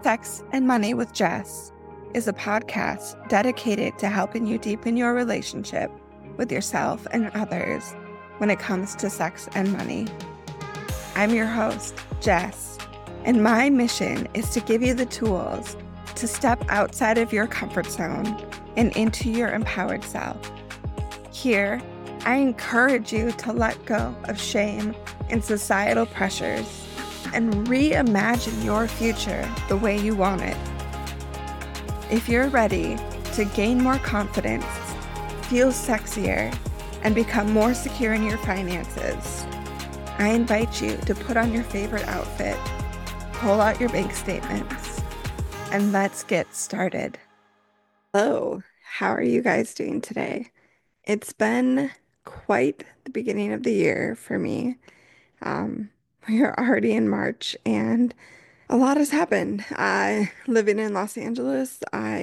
Sex and Money with Jess is a podcast dedicated to helping you deepen your relationship with yourself and others when it comes to sex and money. I'm your host, Jess, and my mission is to give you the tools to step outside of your comfort zone and into your empowered self. Here, I encourage you to let go of shame and societal pressures and reimagine your future the way you want it. If you're ready to gain more confidence, feel sexier, and become more secure in your finances, I invite you to put on your favorite outfit, pull out your bank statements, and let's get started. Hello, how are you guys doing today? It's been quite the beginning of the year for me. We are already in March and a lot has happened. Living in Los Angeles,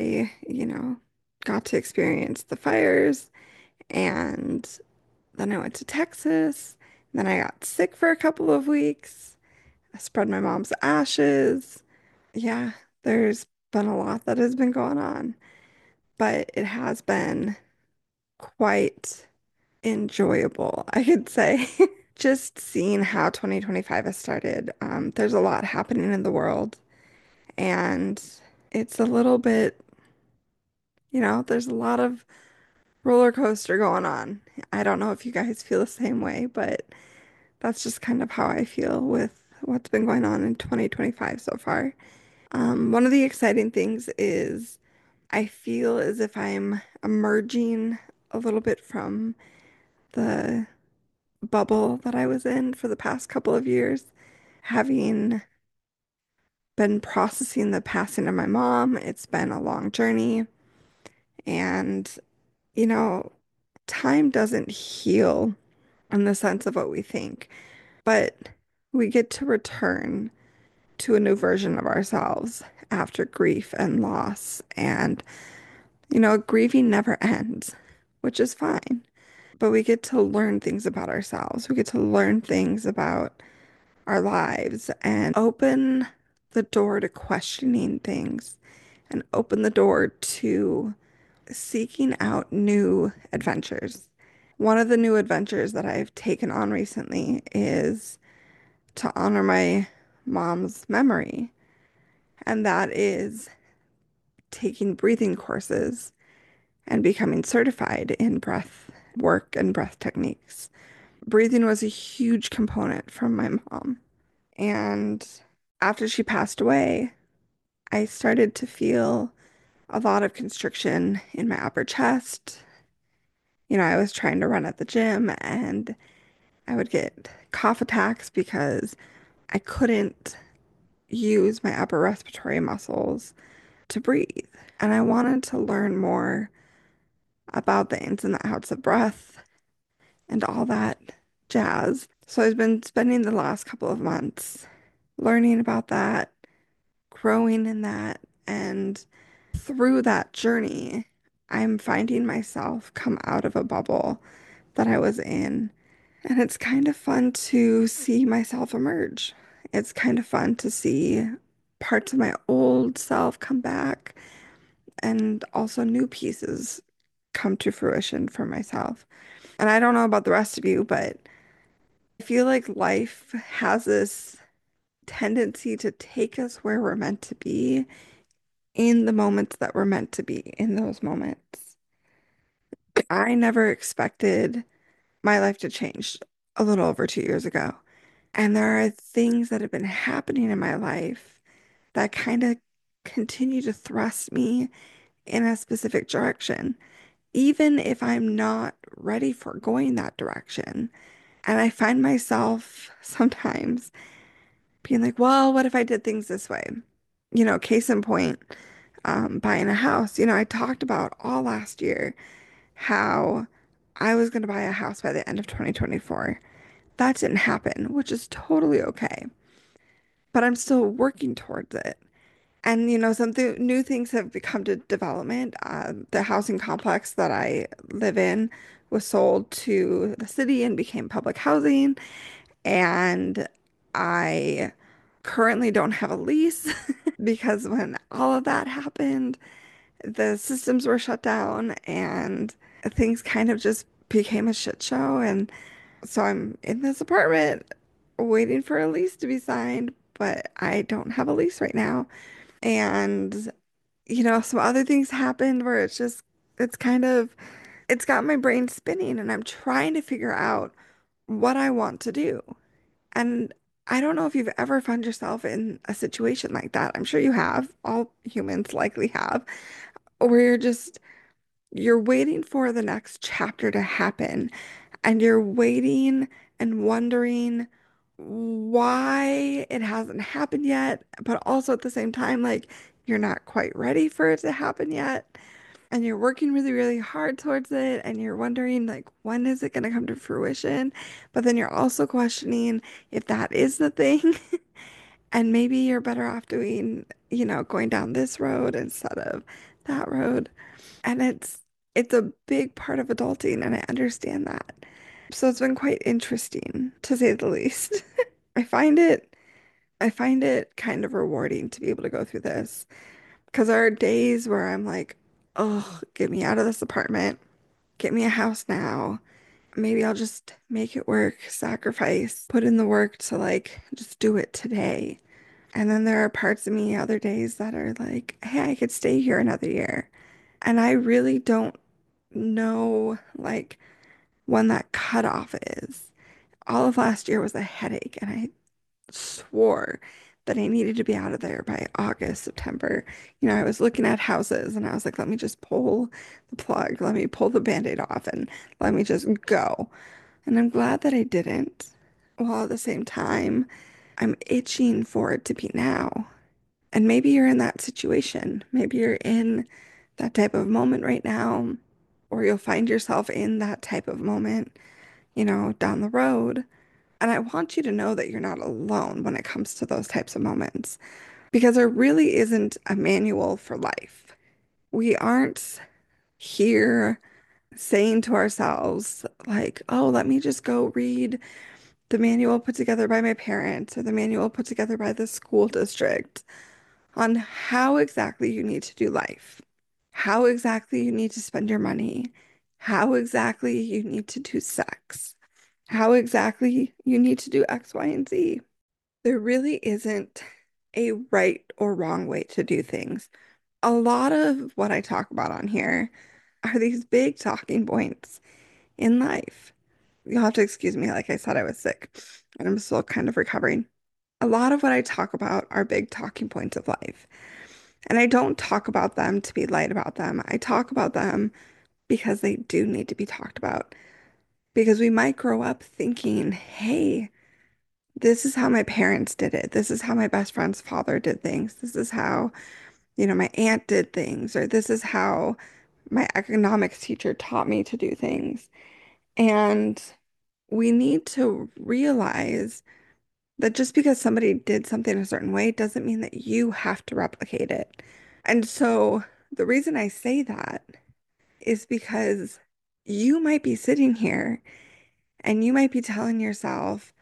got to experience the fires, and then I went to Texas. Then I got sick for a couple of weeks. I spread my mom's ashes. Yeah, there's been a lot that has been going on, but it has been quite enjoyable, I could say. Just seeing how 2025 has started. There's a lot happening in the world, and it's a little bit, there's a lot of roller coaster going on. I don't know if you guys feel the same way, but that's just kind of how I feel with what's been going on in 2025 so far. One of the exciting things is I feel as if I'm emerging a little bit from the bubble that I was in for the past couple of years, having been processing the passing of my mom. It's been a long journey, and you know, time doesn't heal in the sense of what we think, but we get to return to a new version of ourselves after grief and loss. And, grieving never ends, which is fine. But we get to learn things about ourselves. We get to learn things about our lives and open the door to questioning things and open the door to seeking out new adventures. One of the new adventures that I've taken on recently is to honor my mom's memory, and that is taking breathing courses and becoming certified in breath work and breath techniques. Breathing was a huge component from my mom, and after she passed away, I started to feel a lot of constriction in my upper chest. I was trying to run at the gym and I would get cough attacks because I couldn't use my upper respiratory muscles to breathe. And I wanted to learn more about the ins and the outs of breath and all that jazz. So I've been spending the last couple of months learning about that, growing in that, and through that journey, I'm finding myself come out of a bubble that I was in. And it's kind of fun to see myself emerge. It's kind of fun to see parts of my old self come back and also new pieces come to fruition for myself. And I don't know about the rest of you, but I feel like life has this tendency to take us where we're meant to be in the moments that we're meant to be in those moments. I never expected my life to change a little over 2 years ago. And there are things that have been happening in my life that kind of continue to thrust me in a specific direction, even if I'm not ready for going that direction. And I find myself sometimes being like, well, what if I did things this way? Case in point, buying a house. I talked about all last year how I was going to buy a house by the end of 2024. That didn't happen, which is totally okay. But I'm still working towards it. And, some new things have become to development. The housing complex that I live in was sold to the city and became public housing. And I currently don't have a lease because when all of that happened, the systems were shut down and things kind of just became a shit show. And so I'm in this apartment waiting for a lease to be signed, but I don't have a lease right now. And, some other things happened where it's kind of, it's got my brain spinning and I'm trying to figure out what I want to do. And I don't know if you've ever found yourself in a situation like that. I'm sure you have. All humans likely have, where you're waiting for the next chapter to happen and you're waiting and wondering why it hasn't happened yet, but also at the same time, like you're not quite ready for it to happen yet. And you're working really, really hard towards it, and you're wondering, like, when is it going to come to fruition? But then you're also questioning if that is the thing, and maybe you're better off doing, going down this road instead of that road. And it's a big part of adulting, and I understand that. So it's been quite interesting, to say the least. I find it I find it kind of rewarding to be able to go through this because there are days where I'm like, oh, get me out of this apartment, get me a house now. Maybe I'll just make it work, sacrifice, put in the work to like just do it today. And then there are parts of me other days that are like, hey, I could stay here another year. And I really don't know like when that cutoff is. All of last year was a headache, and I swore that I needed to be out of there by August, September. I was looking at houses and I was like, let me just pull the plug, let me pull the band-aid off and let me just go. And I'm glad that I didn't. While at the same time, I'm itching for it to be now. And maybe you're in that situation. Maybe you're in that type of moment right now, or you'll find yourself in that type of moment, down the road. And I want you to know that you're not alone when it comes to those types of moments because there really isn't a manual for life. We aren't here saying to ourselves, like, oh, let me just go read the manual put together by my parents or the manual put together by the school district on how exactly you need to do life, how exactly you need to spend your money, how exactly you need to do sex, how exactly you need to do X, Y, and Z. There really isn't a right or wrong way to do things. A lot of what I talk about on here are these big talking points in life. You'll have to excuse me, like I said, I was sick and I'm still kind of recovering. A lot of what I talk about are big talking points of life. And I don't talk about them to be light about them. I talk about them because they do need to be talked about. Because we might grow up thinking, hey, this is how my parents did it. This is how my best friend's father did things. This is how, my aunt did things, or this is how my economics teacher taught me to do things. And we need to realize that just because somebody did something a certain way doesn't mean that you have to replicate it. And so the reason I say that is because you might be sitting here and you might be telling yourself,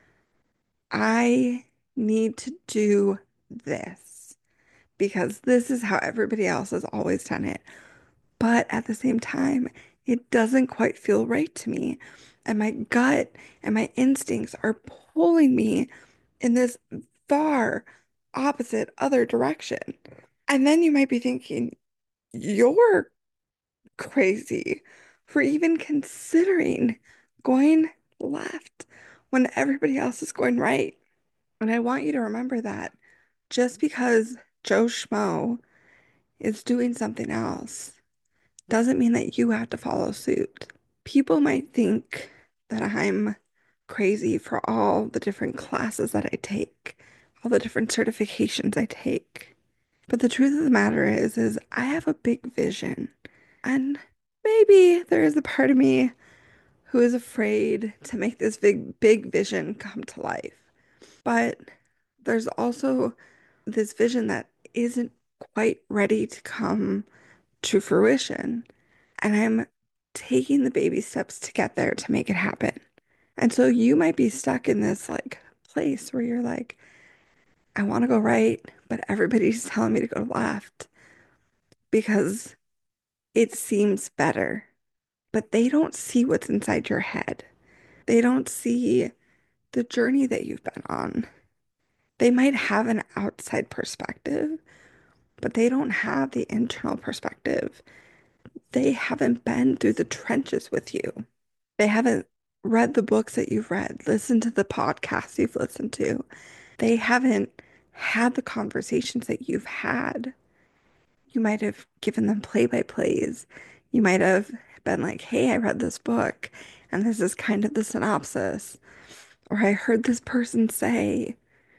I need to do this because this is how everybody else has always done it. But at the same time, it doesn't quite feel right to me. And my gut and my instincts are pulling me in this far opposite other direction. And then you might be thinking, you're crazy for even considering going left when everybody else is going right. And I want you to remember that just because Joe Schmo is doing something else doesn't mean that you have to follow suit. People might think that I'm crazy for all the different classes that I take, all the different certifications I take. But the truth of the matter is I have a big vision. And maybe there is a part of me who is afraid to make this big vision come to life. But there's also this vision that isn't quite ready to come to fruition. And I'm taking the baby steps to get there to make it happen. And so you might be stuck in this like place where you're like, I want to go right, but everybody's telling me to go left because it seems better. But they don't see what's inside your head. They don't see the journey that you've been on. They might have an outside perspective, but they don't have the internal perspective. They haven't been through the trenches with you. They haven't read the books that you've read, listened to the podcasts you've listened to. They haven't had the conversations that you've had. You might have given them play-by-plays. You might have been like, hey, I read this book, and this is kind of the synopsis. Or I heard this person say,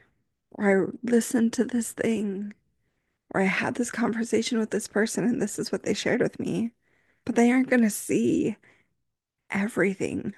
or I listened to this thing, or I had this conversation with this person, and this is what they shared with me. But they aren't going to see everything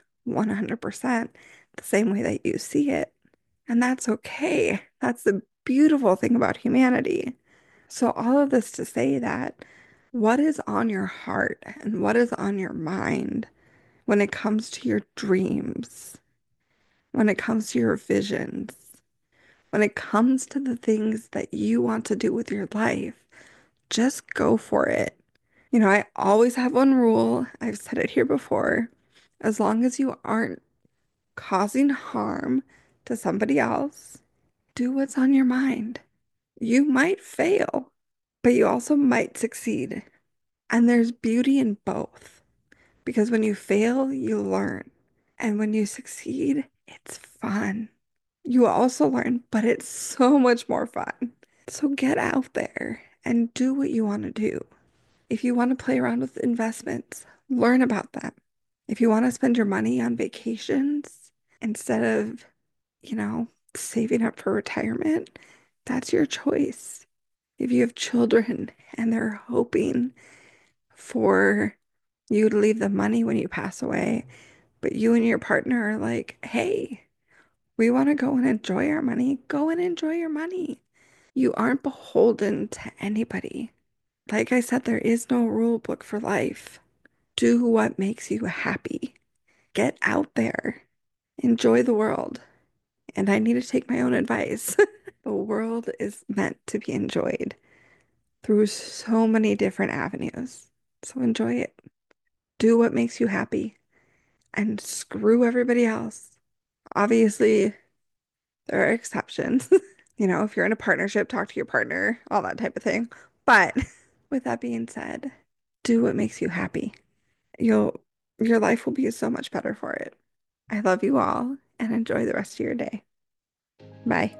100% the same way that you see it. And that's okay. That's the beautiful thing about humanity. So, all of this to say that what is on your heart and what is on your mind when it comes to your dreams, when it comes to your visions, when it comes to the things that you want to do with your life, just go for it. I always have one rule. I've said it here before. As long as you aren't causing harm to somebody else, do what's on your mind. You might fail, but you also might succeed. And there's beauty in both because when you fail, you learn. And when you succeed, it's fun. You also learn, but it's so much more fun. So get out there and do what you want to do. If you want to play around with investments, learn about them. If you want to spend your money on vacations instead of, you know, saving up for retirement, that's your choice. If you have children and they're hoping for you to leave them money when you pass away, but you and your partner are like, hey, we want to go and enjoy our money, go and enjoy your money. You aren't beholden to anybody. Like I said, there is no rule book for life. Do what makes you happy. Get out there. Enjoy the world. And I need to take my own advice. The world is meant to be enjoyed through so many different avenues. So enjoy it. Do what makes you happy and screw everybody else. Obviously, there are exceptions. If you're in a partnership, talk to your partner, all that type of thing. But with that being said, do what makes you happy. You'll, your life will be so much better for it. I love you all and enjoy the rest of your day. Bye.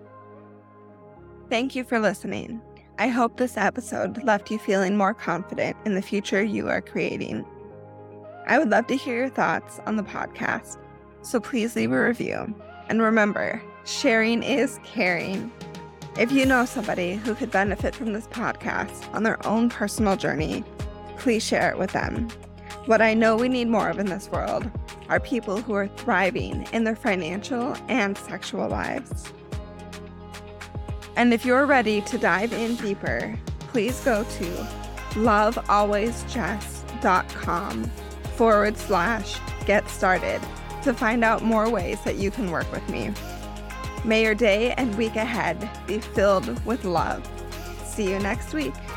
Thank you for listening. I hope this episode left you feeling more confident in the future you are creating. I would love to hear your thoughts on the podcast, so please leave a review. And remember, sharing is caring. If you know somebody who could benefit from this podcast on their own personal journey, please share it with them. What I know we need more of in this world are people who are thriving in their financial and sexual lives. And if you're ready to dive in deeper, please go to lovealwaysjess.com/get started to find out more ways that you can work with me. May your day and week ahead be filled with love. See you next week.